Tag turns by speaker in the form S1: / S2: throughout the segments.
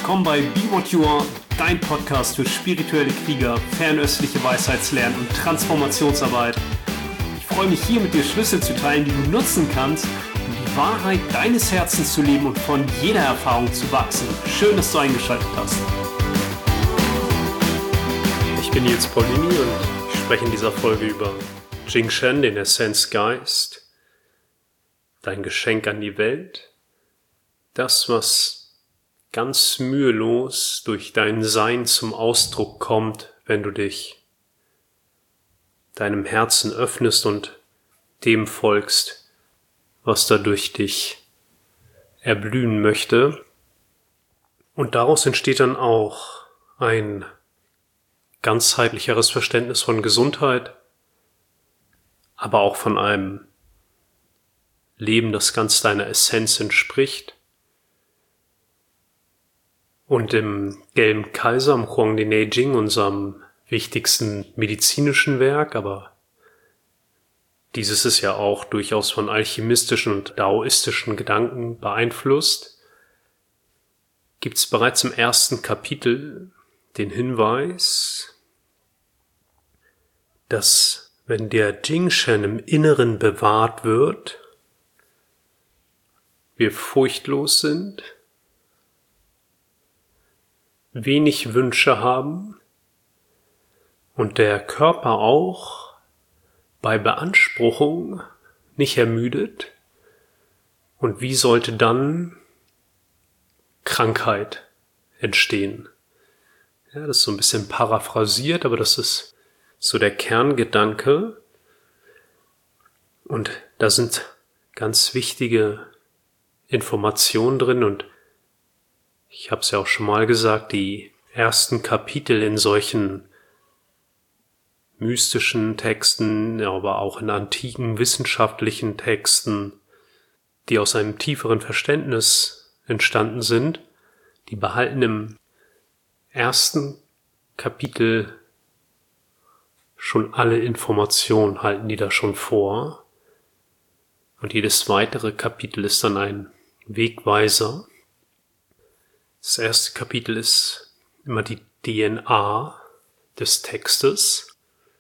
S1: willkommen bei Be What You Are, dein Podcast für spirituelle Krieger, fernöstliche Weisheitslernen und Transformationsarbeit. Ich freue mich hier mit dir Schlüssel zu teilen, die du nutzen kannst, um die Wahrheit deines Herzens zu leben und von jeder Erfahrung zu wachsen. Schön, dass du eingeschaltet hast. Ich bin Nils Paulini und ich spreche in dieser Folge über Jing Shen, den Essenzgeist, dein Geschenk an die Welt, das, was ganz mühelos durch dein Sein zum Ausdruck kommt, wenn du dich deinem Herzen öffnest und dem folgst, was da durch dich erblühen möchte. Und daraus entsteht dann auch ein ganzheitlicheres Verständnis von Gesundheit, aber auch von einem Leben, das ganz deiner Essenz entspricht. Und im Gelben Kaiser, im Huangdi Neijing, unserem wichtigsten medizinischen Werk, aber dieses ist ja auch durchaus von alchemistischen und daoistischen Gedanken beeinflusst, gibt es bereits im ersten Kapitel den Hinweis, dass wenn der Jing Shen im Inneren bewahrt wird, wir furchtlos sind, wenig Wünsche haben und der Körper auch bei Beanspruchung nicht ermüdet. Und wie sollte dann Krankheit entstehen? Ja, das ist so ein bisschen paraphrasiert, aber das ist so der Kerngedanke. Und da sind ganz wichtige Informationen drin und ich habe es ja auch schon mal gesagt, die ersten Kapitel in solchen mystischen Texten, aber auch in antiken wissenschaftlichen Texten, die aus einem tieferen Verständnis entstanden sind, die behalten im ersten Kapitel schon alle Informationen, halten die da schon vor. Und jedes weitere Kapitel ist dann ein Wegweiser. Das erste Kapitel ist immer die DNA des Textes.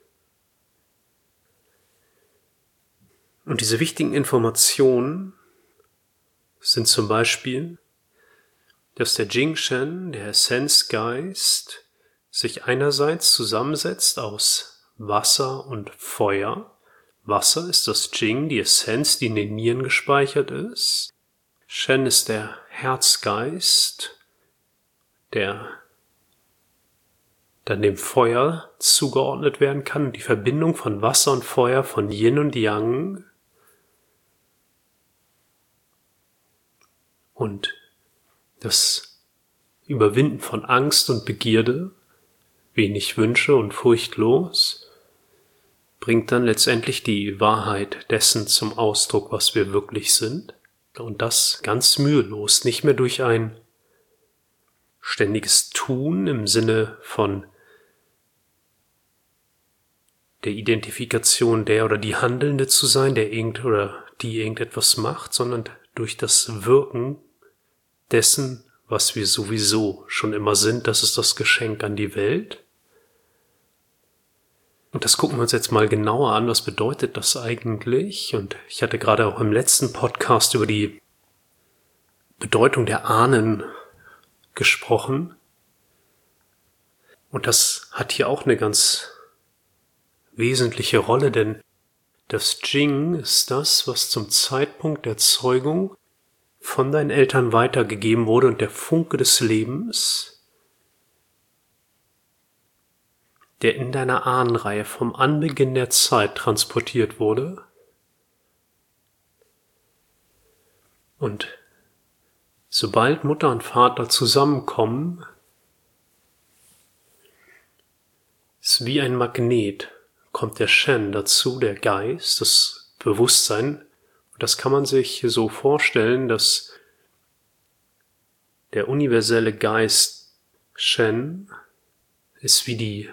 S1: Und diese wichtigen Informationen sind zum Beispiel, dass der Jing Shen, der Essenzgeist, sich einerseits zusammensetzt aus Wasser und Feuer. Wasser ist das Jing, die Essenz, die in den Nieren gespeichert ist. Shen ist der Herzgeist, der dann dem Feuer zugeordnet werden kann, die Verbindung von Wasser und Feuer, von Yin und Yang und das Überwinden von Angst und Begierde, wenig Wünsche und furchtlos, bringt dann letztendlich die Wahrheit dessen zum Ausdruck, was wir wirklich sind. Und das ganz mühelos, nicht mehr durch ein ständiges Tun im Sinne von der Identifikation der oder die Handelnde zu sein, der irgend oder die irgendetwas macht, sondern durch das Wirken dessen, was wir sowieso schon immer sind. Das ist das Geschenk an die Welt. Und das gucken wir uns jetzt mal genauer an. Was bedeutet das eigentlich? Und ich hatte gerade auch im letzten Podcast über die Bedeutung der Ahnen gesprochen. Und das hat hier auch eine ganz wesentliche Rolle, denn das Jing ist das, was zum Zeitpunkt der Zeugung von deinen Eltern weitergegeben wurde und der Funke des Lebens, der in deiner Ahnenreihe vom Anbeginn der Zeit transportiert wurde. Und sobald Mutter und Vater zusammenkommen, ist wie ein Magnet, kommt der Shen dazu, der Geist, das Bewusstsein. Und das kann man sich so vorstellen, dass der universelle Geist Shen ist wie die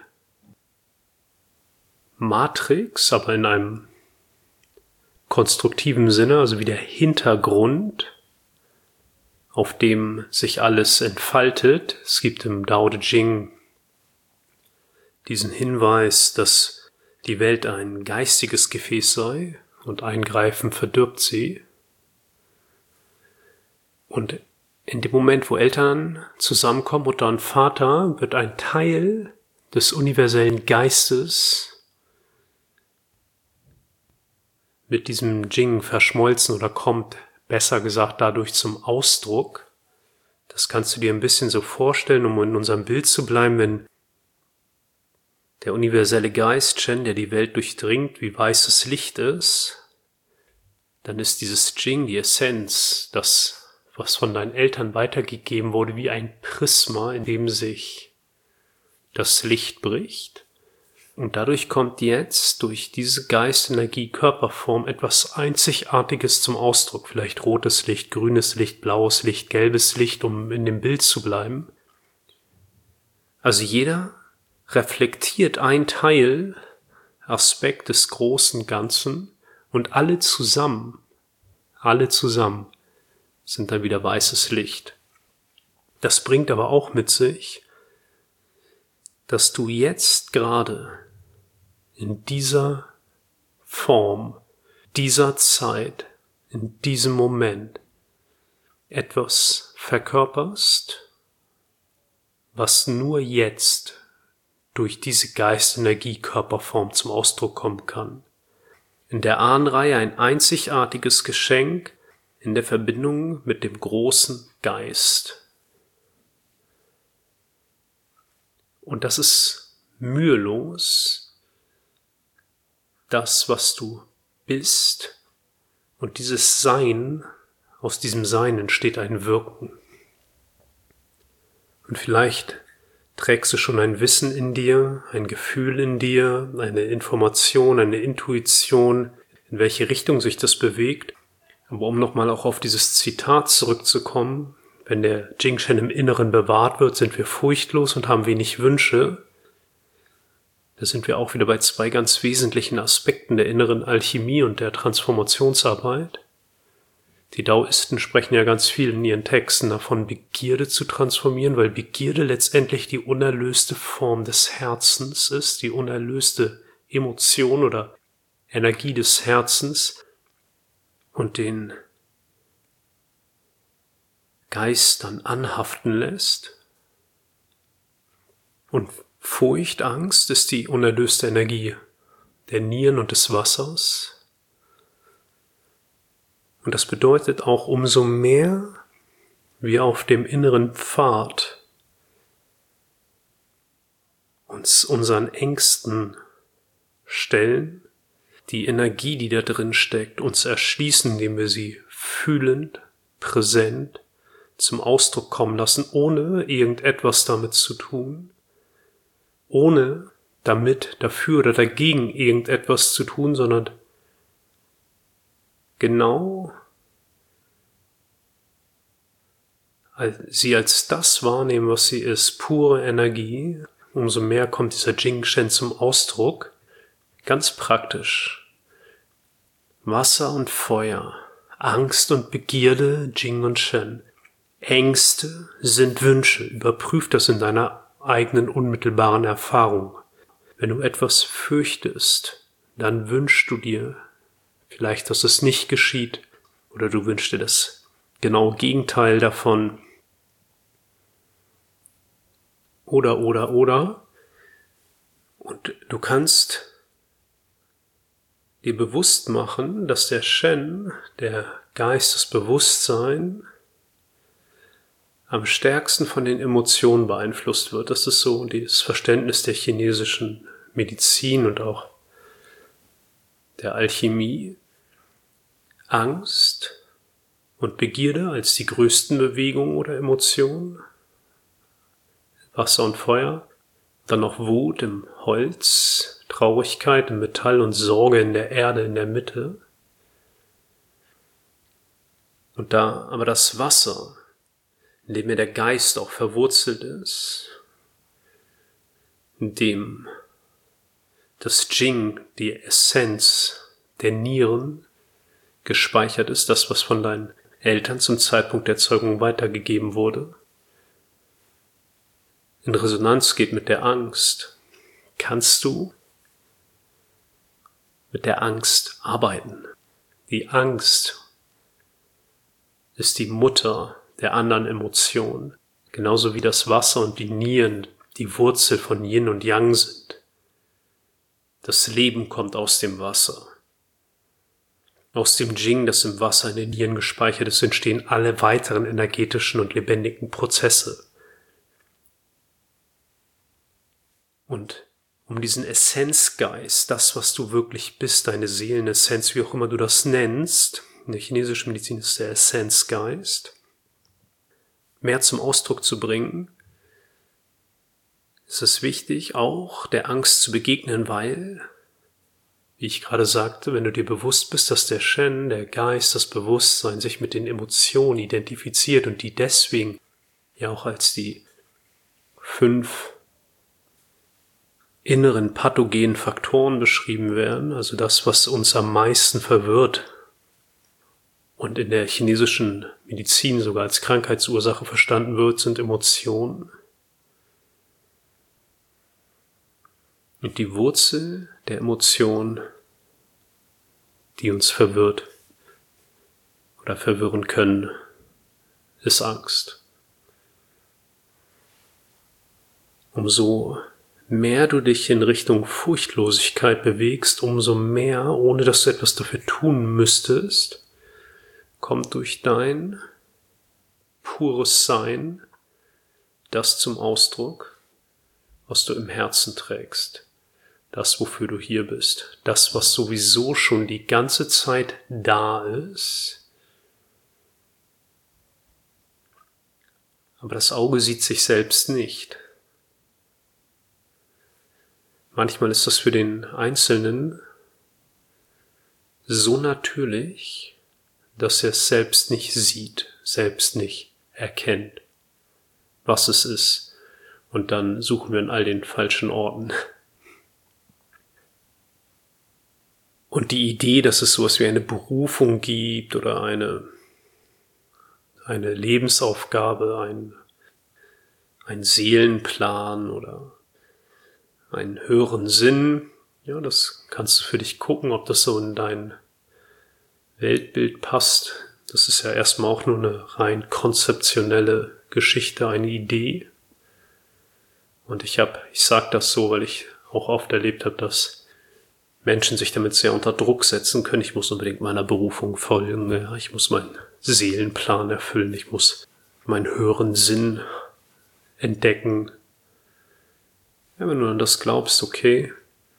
S1: Matrix, aber in einem konstruktiven Sinne, also wie der Hintergrund auf dem sich alles entfaltet. Es gibt im Tao Te Ching diesen Hinweis, dass die Welt ein geistiges Gefäß sei und Eingreifen verdirbt sie. Und in dem Moment, wo Eltern zusammenkommen, Mutter und Vater, wird ein Teil des universellen Geistes mit diesem Jing verschmolzen oder kommt, besser gesagt, dadurch zum Ausdruck. Das kannst du dir ein bisschen so vorstellen, um in unserem Bild zu bleiben, wenn der universelle Geist, Chen, der die Welt durchdringt, wie weißes Licht ist, dann ist dieses Jing, die Essenz, das, was von deinen Eltern weitergegeben wurde, wie ein Prisma, in dem sich das Licht bricht. Und dadurch kommt jetzt durch diese Geistenergie, Körperform etwas Einzigartiges zum Ausdruck. Vielleicht rotes Licht, grünes Licht, blaues Licht, gelbes Licht, um in dem Bild zu bleiben. Also jeder reflektiert ein Teil, Aspekt des großen Ganzen und alle zusammen sind dann wieder weißes Licht. Das bringt aber auch mit sich, dass du jetzt gerade in dieser Form, dieser Zeit, in diesem Moment etwas verkörperst, was nur jetzt durch diese Geistenergie-Körperform zum Ausdruck kommen kann. In der Ahnenreihe ein einzigartiges Geschenk in der Verbindung mit dem großen Geist. Und das ist mühelos das, was du bist. Und dieses Sein, aus diesem Sein entsteht ein Wirken. Und vielleicht trägst du schon ein Wissen in dir, ein Gefühl in dir, eine Information, eine Intuition, in welche Richtung sich das bewegt. Aber um nochmal auch auf dieses Zitat zurückzukommen, wenn der Jing-Shen im Inneren bewahrt wird, sind wir furchtlos und haben wenig Wünsche. Da sind wir auch wieder bei zwei ganz wesentlichen Aspekten der inneren Alchemie und der Transformationsarbeit. Die Daoisten sprechen ja ganz viel in ihren Texten davon, Begierde zu transformieren, weil Begierde letztendlich die unerlöste Form des Herzens ist, die unerlöste Emotion oder Energie des Herzens und den Geist dann anhaften lässt. Und Furcht, Angst ist die unerlöste Energie der Nieren und des Wassers. Und das bedeutet auch, umso mehr wir auf dem inneren Pfad uns unseren Ängsten stellen, die Energie, die da drin steckt, uns erschließen, indem wir sie fühlend, präsent zum Ausdruck kommen lassen, ohne irgendetwas damit zu tun, ohne damit, dafür oder dagegen irgendetwas zu tun, sondern genau sie als das wahrnehmen, was sie ist, pure Energie, umso mehr kommt dieser Jing-Shen zum Ausdruck. Ganz praktisch. Wasser und Feuer, Angst und Begierde, Jing und Shen. Ängste sind Wünsche. Überprüf das in deiner eigenen unmittelbaren Erfahrung. Wenn du etwas fürchtest, dann wünschst du dir vielleicht, dass es nicht geschieht, oder du wünschst dir das genaue Gegenteil davon. Oder. Und du kannst dir bewusst machen, dass der Shen, der Geist, das Bewusstsein, am stärksten von den Emotionen beeinflusst wird. Das ist so das Verständnis der chinesischen Medizin und auch der Alchemie. Angst und Begierde als die größten Bewegungen oder Emotionen. Wasser und Feuer. Dann noch Wut im Holz, Traurigkeit im Metall und Sorge in der Erde in der Mitte. Und da aber das Wasser, in dem ja der Geist auch verwurzelt ist, in dem das Jing, die Essenz der Nieren, gespeichert ist, das, was von deinen Eltern zum Zeitpunkt der Zeugung weitergegeben wurde, in Resonanz geht mit der Angst, kannst du mit der Angst arbeiten. Die Angst ist die Mutter der anderen Emotionen, genauso wie das Wasser und die Nieren die Wurzel von Yin und Yang sind. Das Leben kommt aus dem Wasser. Aus dem Jing, das im Wasser in den Nieren gespeichert ist, entstehen alle weiteren energetischen und lebendigen Prozesse. Und um diesen Essenzgeist, das, was du wirklich bist, deine Seelenessenz, wie auch immer du das nennst, in der chinesischen Medizin ist der Essenzgeist, mehr zum Ausdruck zu bringen, ist es wichtig, auch der Angst zu begegnen, weil, wie ich gerade sagte, wenn du dir bewusst bist, dass der Shen, der Geist, das Bewusstsein sich mit den Emotionen identifiziert und die deswegen ja auch als die 5 inneren pathogenen Faktoren beschrieben werden, also das, was uns am meisten verwirrt und in der chinesischen Medizin sogar als Krankheitsursache verstanden wird, sind Emotionen. Und die Wurzel der Emotion, die uns verwirrt oder verwirren können, ist Angst. Umso mehr du dich in Richtung Furchtlosigkeit bewegst, umso mehr, ohne dass du etwas dafür tun müsstest, kommt durch dein pures Sein das zum Ausdruck, was du im Herzen trägst. Das, wofür du hier bist. Das, was sowieso schon die ganze Zeit da ist. Aber das Auge sieht sich selbst nicht. Manchmal ist das für den Einzelnen so natürlich, dass er es selbst nicht sieht, selbst nicht erkennt, was es ist. Und dann suchen wir in all den falschen Orten. Und die Idee, dass es sowas wie eine Berufung gibt oder eine Lebensaufgabe, ein Seelenplan oder einen höheren Sinn, ja, das kannst du für dich gucken, ob das so in dein Weltbild passt. Das ist ja erstmal auch nur eine rein konzeptionelle Geschichte, eine Idee. Und ich sag das so, weil ich auch oft erlebt habe, dass Menschen sich damit sehr unter Druck setzen können. Ich muss unbedingt meiner Berufung folgen, ja, ich muss meinen Seelenplan erfüllen, ich muss meinen höheren Sinn entdecken. Ja, wenn du an das glaubst, okay.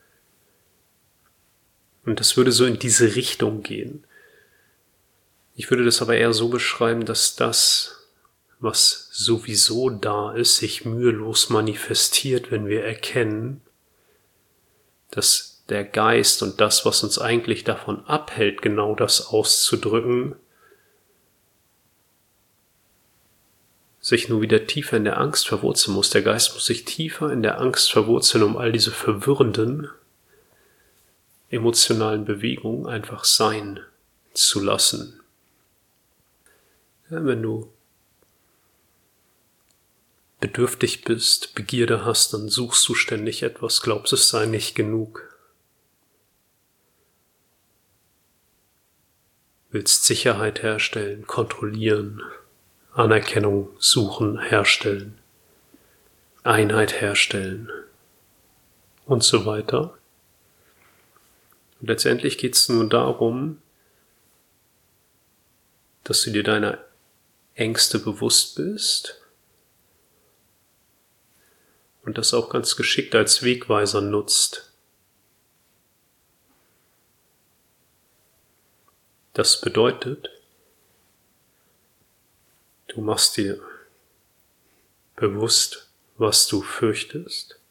S1: Und das würde so in diese Richtung gehen. Ich würde das aber eher so beschreiben, dass das, was sowieso da ist, sich mühelos manifestiert, wenn wir erkennen, dass der Geist und das, was uns eigentlich davon abhält, genau das auszudrücken, sich nur wieder tiefer in der Angst verwurzeln muss. Der Geist muss sich tiefer in der Angst verwurzeln, um all diese verwirrenden emotionalen Bewegungen einfach sein zu lassen. Ja, wenn du bedürftig bist, Begierde hast, dann suchst du ständig etwas, glaubst es sei nicht genug. Willst Sicherheit herstellen, kontrollieren, Anerkennung suchen, herstellen, Einheit herstellen und so weiter. Und letztendlich geht es nur darum, dass du dir deiner Ängste bewusst bist und das auch ganz geschickt als Wegweiser nutzt. Das bedeutet, du machst dir bewusst, was du fürchtest,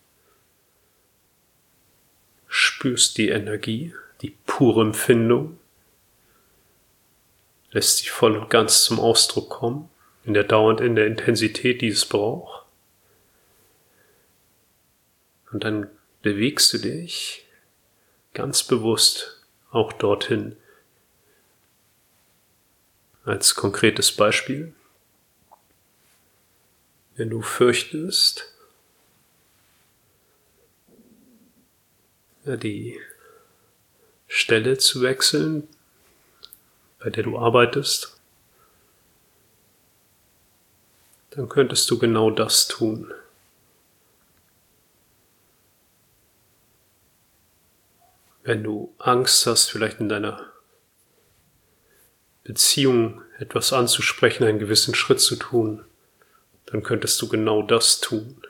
S1: spürst die Energie, die pure Empfindung, lässt sie voll und ganz zum Ausdruck kommen, in der Intensität, die es braucht. Und dann bewegst du dich ganz bewusst auch dorthin. Als konkretes Beispiel, wenn du fürchtest, die Stelle zu wechseln, bei der du arbeitest, dann könntest du genau das tun. Wenn du Angst hast, vielleicht in deiner Beziehung etwas anzusprechen, einen gewissen Schritt zu tun, dann könntest du genau das tun.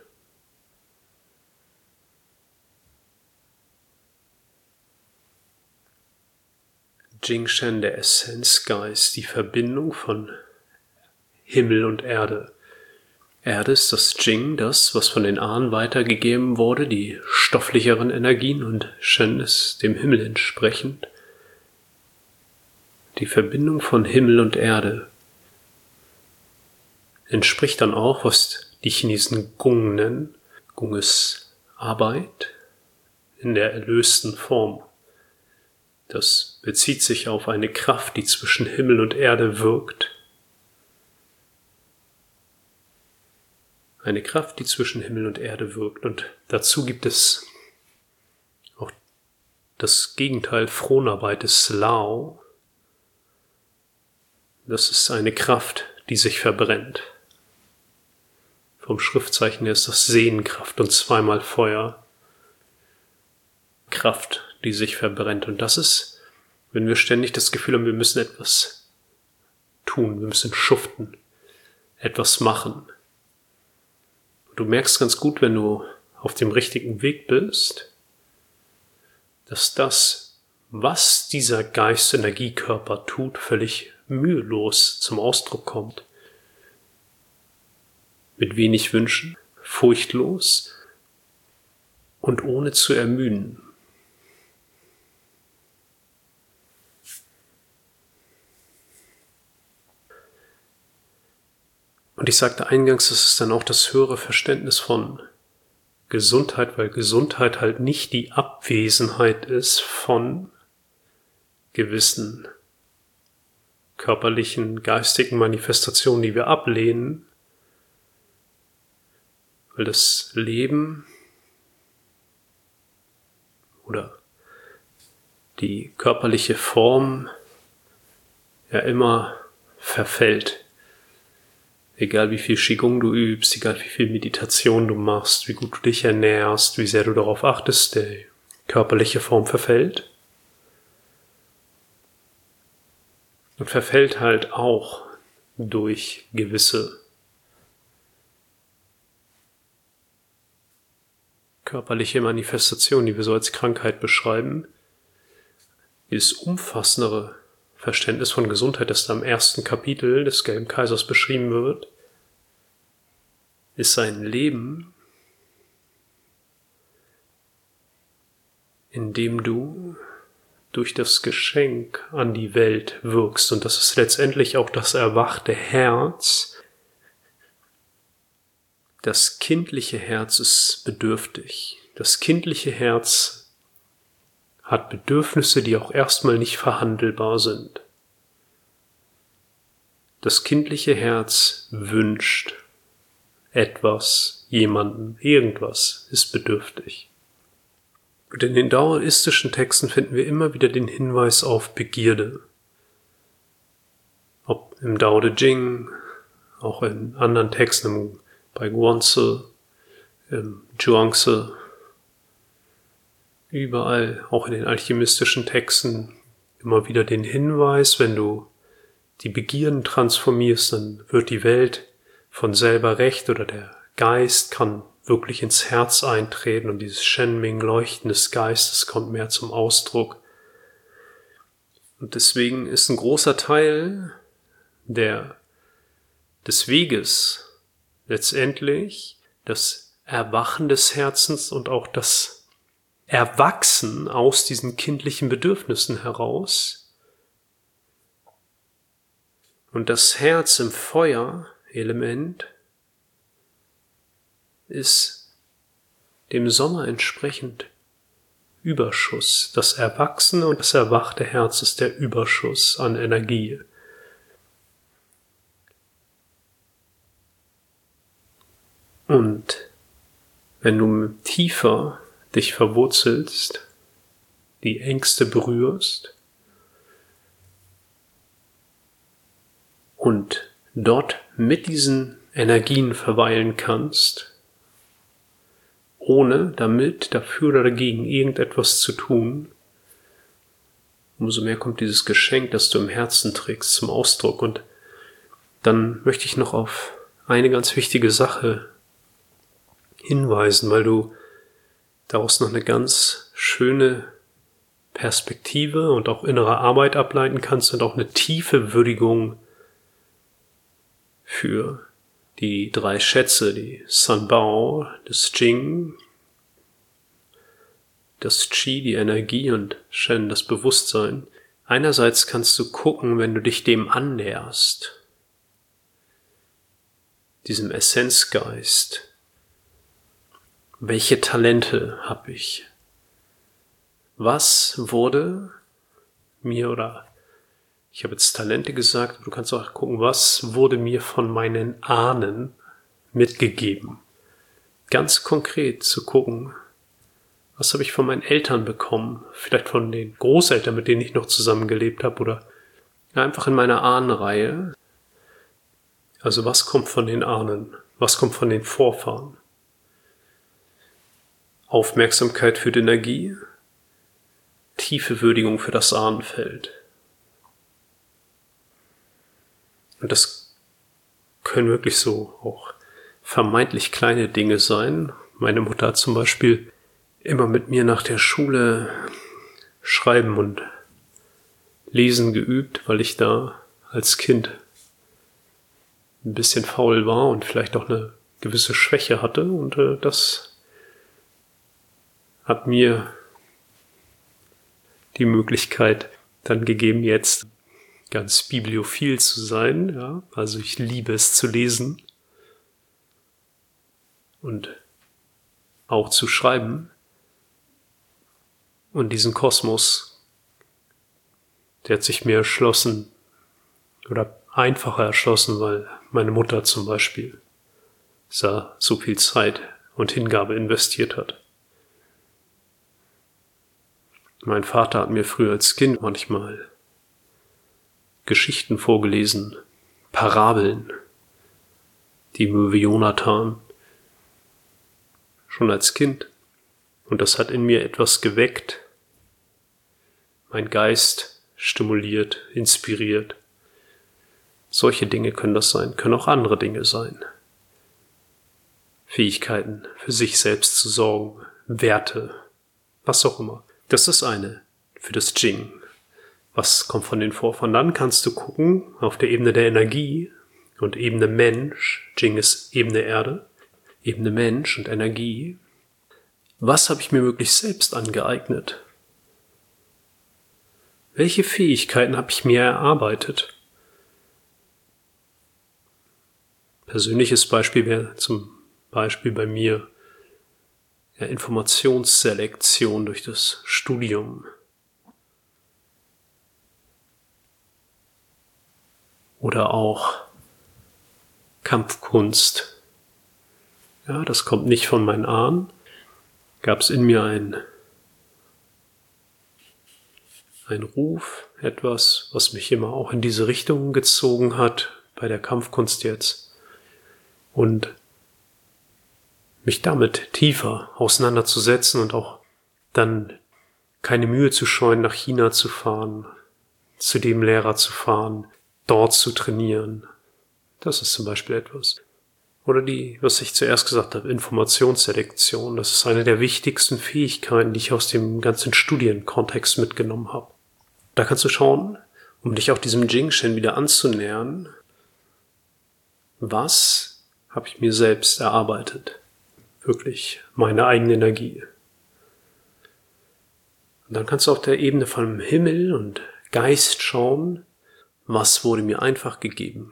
S1: Jing-Shen, der Essenzgeist, die Verbindung von Himmel und Erde. Erde ist das Jing, das, was von den Ahnen weitergegeben wurde, die stofflicheren Energien, und Shen ist dem Himmel entsprechend. Die Verbindung von Himmel und Erde entspricht dann auch, was die Chinesen Gung nennen. Gung ist Arbeit in der erlösten Form. Das bezieht sich auf eine Kraft, die zwischen Himmel und Erde wirkt. Eine Kraft, die zwischen Himmel und Erde wirkt. Und dazu gibt es auch das Gegenteil, Fronarbeit ist Lao. Das ist eine Kraft, die sich verbrennt. Vom Schriftzeichen her ist das Sehenkraft und zweimal Feuer. Kraft, die sich verbrennt. Und das ist, wenn wir ständig das Gefühl haben, wir müssen etwas tun, wir müssen schuften, etwas machen. Du merkst ganz gut, wenn du auf dem richtigen Weg bist, dass das, was dieser Geist-Energiekörper tut, völlig mühelos zum Ausdruck kommt. Mit wenig Wünschen, furchtlos und ohne zu ermüden. Und ich sagte eingangs, das ist dann auch das höhere Verständnis von Gesundheit, weil Gesundheit halt nicht die Abwesenheit ist von gewissen körperlichen, geistigen Manifestationen, die wir ablehnen, weil das Leben oder die körperliche Form ja immer verfällt. Egal wie viel Qigong du übst, egal wie viel Meditation du machst, wie gut du dich ernährst, wie sehr du darauf achtest, die körperliche Form verfällt. Und verfällt halt auch durch gewisse körperliche Manifestationen, die wir so als Krankheit beschreiben. Dieses umfassendere Verständnis von Gesundheit, das da im ersten Kapitel des Gelben Kaisers beschrieben wird, ist ein Leben, in dem du durch das Geschenk an die Welt wirkst. Und das ist letztendlich auch das erwachte Herz. Das kindliche Herz ist bedürftig. Das kindliche Herz hat Bedürfnisse, die auch erstmal nicht verhandelbar sind. Das kindliche Herz wünscht etwas, jemanden, irgendwas, ist bedürftig. Und in den daoistischen Texten finden wir immer wieder den Hinweis auf Begierde. Ob im Dao De Jing, auch in anderen Texten, bei Guanzi, im Zhuangzi, überall, auch in den alchemistischen Texten, immer wieder den Hinweis, wenn du die Begierden transformierst, dann wird die Welt von selber recht oder der Geist kann wirklich ins Herz eintreten und dieses Shenming, Leuchten des Geistes, kommt mehr zum Ausdruck. Und deswegen ist ein großer Teil des Weges letztendlich das Erwachen des Herzens und auch das Erwachsen aus diesen kindlichen Bedürfnissen heraus. Und das Herz im Feuerelement ist dem Sommer entsprechend Überschuss. Das erwachsene und das erwachte Herz ist der Überschuss an Energie. Und wenn du tiefer dich verwurzelst, die Ängste berührst und dort mit diesen Energien verweilen kannst, ohne damit, dafür oder dagegen irgendetwas zu tun, umso mehr kommt dieses Geschenk, das du im Herzen trägst, zum Ausdruck. Und dann möchte ich noch auf eine ganz wichtige Sache hinweisen, weil du daraus noch eine ganz schöne Perspektive und auch innere Arbeit ableiten kannst und auch eine tiefe Würdigung für die 3 Schätze, die Sanbao, das Jing, das Qi, die Energie, und Shen, das Bewusstsein. Einerseits kannst du gucken, wenn du dich dem annäherst, diesem Essenzgeist, welche Talente habe ich? Was wurde mir, oder ich habe jetzt Talente gesagt, aber du kannst auch gucken, was wurde mir von meinen Ahnen mitgegeben? Ganz konkret zu gucken, was habe ich von meinen Eltern bekommen? Vielleicht von den Großeltern, mit denen ich noch zusammengelebt habe, oder einfach in meiner Ahnenreihe. Also was kommt von den Ahnen? Was kommt von den Vorfahren? Aufmerksamkeit für die Energie, tiefe Würdigung für das Ahnenfeld. Und das können wirklich so auch vermeintlich kleine Dinge sein. Meine Mutter hat zum Beispiel immer mit mir nach der Schule Schreiben und Lesen geübt, weil ich da als Kind ein bisschen faul war und vielleicht auch eine gewisse Schwäche hatte. Und das hat mir die Möglichkeit dann gegeben, jetzt ganz bibliophil zu sein. Ja? Also ich liebe es zu lesen und auch zu schreiben. Und diesen Kosmos, der hat sich mir erschlossen oder einfacher erschlossen, weil meine Mutter zum Beispiel so viel Zeit und Hingabe investiert hat. Mein Vater hat mir früher als Kind manchmal Geschichten vorgelesen, Parabeln, die Möwe Jonathan, schon als Kind. Und das hat in mir etwas geweckt, mein Geist stimuliert, inspiriert. Solche Dinge können das sein, können auch andere Dinge sein. Fähigkeiten, für sich selbst zu sorgen, Werte, was auch immer. Das ist eine für das Jing. Was kommt von den Vorfahren? Dann kannst du gucken auf der Ebene der Energie und Ebene Mensch. Jing ist Ebene Erde, Ebene Mensch und Energie. Was habe ich mir wirklich selbst angeeignet? Welche Fähigkeiten habe ich mir erarbeitet? Persönliches Beispiel wäre zum Beispiel bei mir Informationsselektion durch das Studium. Oder auch Kampfkunst. Ja, das kommt nicht von meinen Ahnen. Gab es in mir ein Ruf, etwas, was mich immer auch in diese Richtung gezogen hat, bei der Kampfkunst jetzt. Und mich damit tiefer auseinanderzusetzen und auch dann keine Mühe zu scheuen, nach China zu fahren, zu dem Lehrer zu fahren, dort zu trainieren. Das ist zum Beispiel etwas. Oder was ich zuerst gesagt habe, Informationsselektion. Das ist eine der wichtigsten Fähigkeiten, die ich aus dem ganzen Studienkontext mitgenommen habe. Da kannst du schauen, um dich auch diesem Jing-Shen wieder anzunähern, was habe ich mir selbst erarbeitet? Wirklich meine eigene Energie. Und dann kannst du auf der Ebene von Himmel und Geist schauen, was wurde mir einfach gegeben.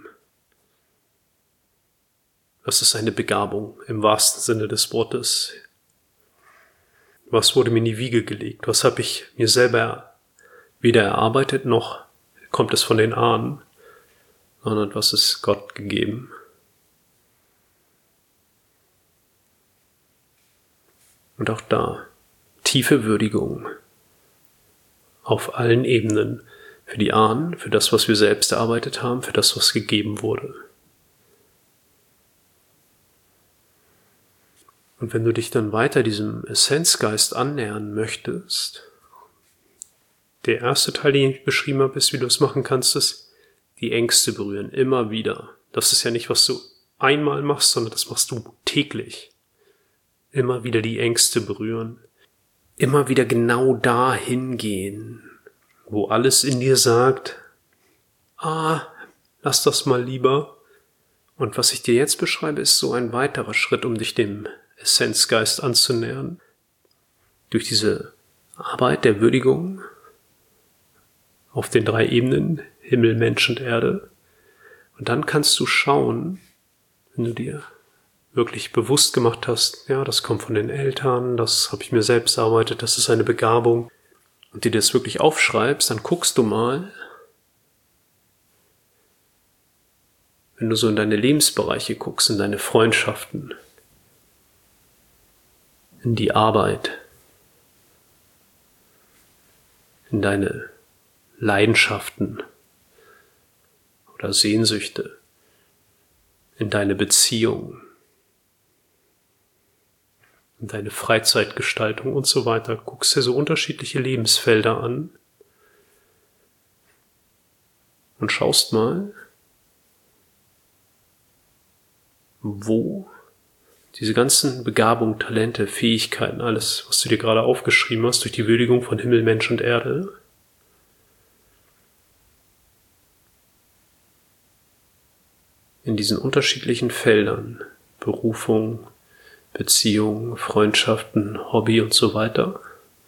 S1: Das ist eine Begabung im wahrsten Sinne des Wortes. Was wurde mir in die Wiege gelegt? Was habe ich mir selber weder erarbeitet, noch kommt es von den Ahnen, sondern was ist Gott gegeben? Und auch da tiefe Würdigung auf allen Ebenen für die Ahnen, für das, was wir selbst erarbeitet haben, für das, was gegeben wurde. Und wenn du dich dann weiter diesem Essenzgeist annähern möchtest, der erste Teil, den ich beschrieben habe, ist, wie du es machen kannst, ist die Ängste berühren, immer wieder. Das ist ja nicht, was du einmal machst, sondern das machst du täglich. Immer wieder die Ängste berühren. Immer wieder genau dahin gehen, wo alles in dir sagt, lass das mal lieber. Und was ich dir jetzt beschreibe, ist so ein weiterer Schritt, um dich dem Essenzgeist anzunähern. Durch diese Arbeit der Würdigung auf den 3 Ebenen, Himmel, Mensch und Erde. Und dann kannst du schauen, wenn du dir wirklich bewusst gemacht hast, ja, das kommt von den Eltern, das habe ich mir selbst erarbeitet, das ist eine Begabung, und dir das wirklich aufschreibst, dann guckst du mal, wenn du so in deine Lebensbereiche guckst, in deine Freundschaften, in die Arbeit, in deine Leidenschaften oder Sehnsüchte, in deine Beziehungen, in deine Freizeitgestaltung und so weiter. Guckst dir so unterschiedliche Lebensfelder an und schaust mal, wo diese ganzen Begabungen, Talente, Fähigkeiten, alles, was du dir gerade aufgeschrieben hast, durch die Würdigung von Himmel, Mensch und Erde, in diesen unterschiedlichen Feldern, Berufung, Beziehungen, Freundschaften, Hobby und so weiter,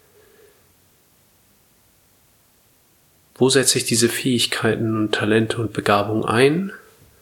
S1: wo setze ich diese Fähigkeiten und Talente und Begabungen ein?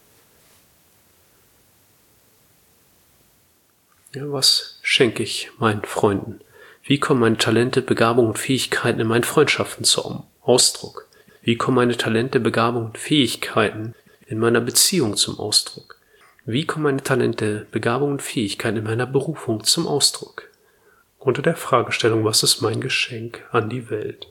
S1: Ja, was schenke ich meinen Freunden? Wie kommen meine Talente, Begabungen und Fähigkeiten in meinen Freundschaften zum Ausdruck? Wie kommen meine Talente, Begabungen und Fähigkeiten in meiner Beziehung zum Ausdruck? Wie kommen meine Talente, Begabungen und Fähigkeiten in meiner Berufung zum Ausdruck? Unter der Fragestellung, was ist mein Geschenk an die Welt?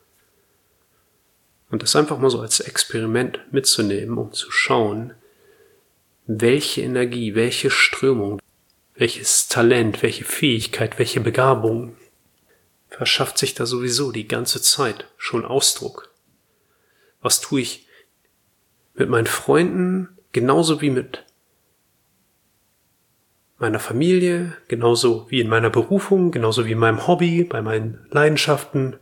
S1: Und das einfach mal so als Experiment mitzunehmen, um zu schauen, welche Energie, welche Strömung, welches Talent, welche Fähigkeit, welche Begabung verschafft sich da sowieso die ganze Zeit schon Ausdruck? Was tue ich mit meinen Freunden genauso wie mit meiner Familie, genauso wie in meiner Berufung, genauso wie in meinem Hobby, bei meinen Leidenschaften?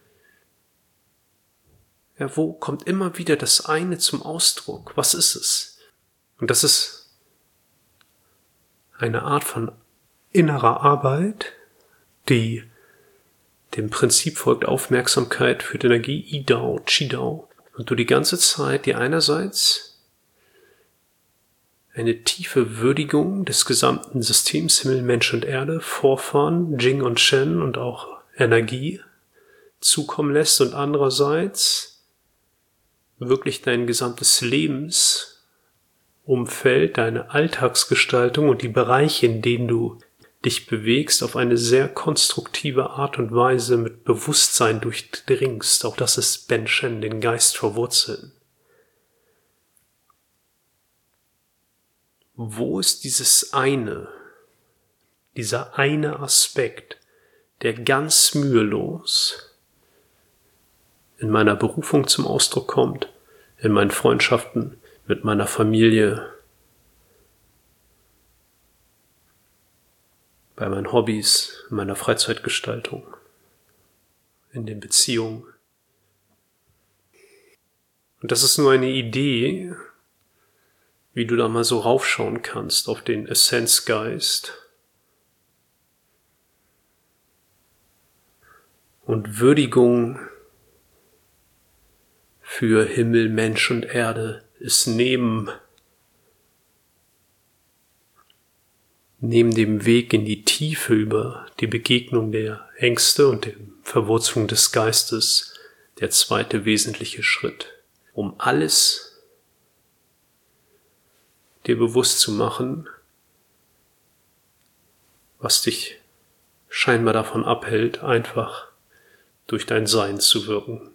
S1: Ja, wo kommt immer wieder das eine zum Ausdruck? Was ist es? Und das ist eine Art von innerer Arbeit, die dem Prinzip folgt: Aufmerksamkeit führt Energie, I-Dao, Chi-Dao. Und du die ganze Zeit dir einerseits eine tiefe Würdigung des gesamten Systems Himmel, Mensch und Erde, Vorfahren, Jing und Shen und auch Energie zukommen lässt und andererseits wirklich dein gesamtes Lebensumfeld, deine Alltagsgestaltung und die Bereiche, in denen du dich bewegst, auf eine sehr konstruktive Art und Weise mit Bewusstsein durchdringst. Auch das ist Ben Shen, den Geist verwurzeln. Wo ist dieser eine Aspekt, der ganz mühelos in meiner Berufung zum Ausdruck kommt, in meinen Freundschaften, mit meiner Familie, bei meinen Hobbys, in meiner Freizeitgestaltung, in den Beziehungen? Und das ist nur eine Idee, wie du da mal so raufschauen kannst auf den Essenzgeist und Würdigung für Himmel, Mensch und Erde ist neben dem Weg in die Tiefe über die Begegnung der Ängste und der Verwurzelung des Geistes der zweite wesentliche Schritt, um alles dir bewusst zu machen, was dich scheinbar davon abhält, einfach durch dein Sein zu wirken.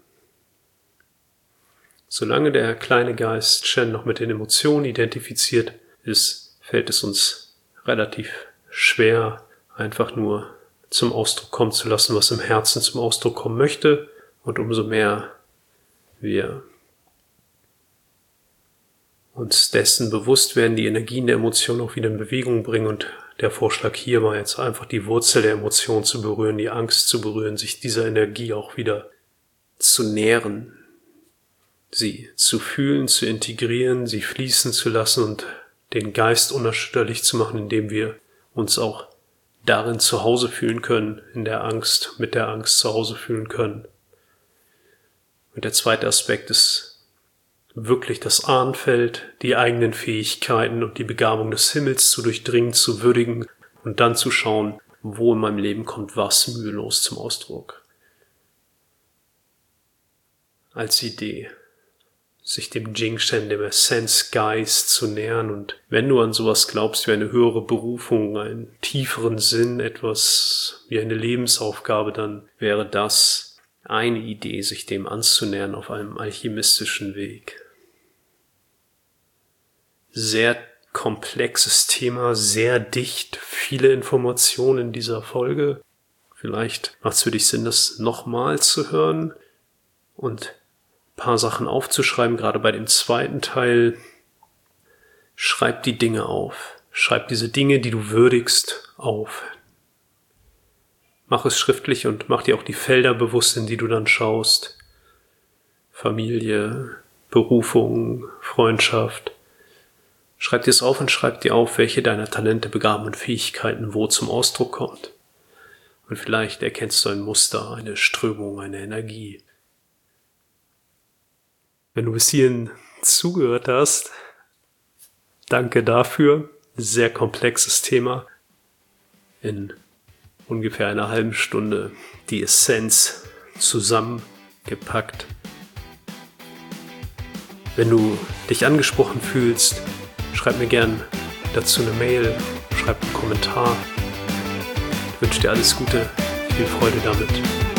S1: Solange der kleine Geist Chen noch mit den Emotionen identifiziert ist, fällt es uns relativ schwer, einfach nur zum Ausdruck kommen zu lassen, was im Herzen zum Ausdruck kommen möchte. Und umso mehr wir uns dessen bewusst werden, die Energien der Emotion auch wieder in Bewegung bringen. Und der Vorschlag hier war jetzt einfach die Wurzel der Emotion zu berühren, die Angst zu berühren, sich dieser Energie auch wieder zu nähren, sie zu fühlen, zu integrieren, sie fließen zu lassen und den Geist unerschütterlich zu machen, indem wir uns auch darin zu Hause fühlen können, in der Angst, mit der Angst zu Hause fühlen können. Und der zweite Aspekt ist wirklich das Ahnenfeld, die eigenen Fähigkeiten und die Begabung des Himmels zu durchdringen, zu würdigen und dann zu schauen, wo in meinem Leben kommt was mühelos zum Ausdruck. Als Idee, sich dem Jing-Shen, dem Essenzgeist zu nähern. Und wenn du an sowas glaubst wie eine höhere Berufung, einen tieferen Sinn, etwas wie eine Lebensaufgabe, dann wäre das eine Idee, sich dem anzunähern auf einem alchemistischen Weg. Sehr komplexes Thema, sehr dicht, viele Informationen in dieser Folge. Vielleicht macht es für dich Sinn, das nochmal zu hören und ein paar Sachen aufzuschreiben, gerade bei dem zweiten Teil. Schreib die Dinge auf. Schreib diese Dinge, die du würdigst, auf. Mach es schriftlich und mach dir auch die Felder bewusst, in die du dann schaust. Familie, Berufung, Freundschaft. Schreib dir es auf und schreib dir auf, welche deiner Talente, Begabungen und Fähigkeiten wo zum Ausdruck kommt. Und vielleicht erkennst du ein Muster, eine Strömung, eine Energie. Wenn du bis hierhin zugehört hast, danke dafür. Sehr komplexes Thema. In ungefähr einer halben Stunde die Essenz zusammengepackt. Wenn du dich angesprochen fühlst, schreib mir gern dazu eine Mail, schreib einen Kommentar. Ich wünsche dir alles Gute, viel Freude damit.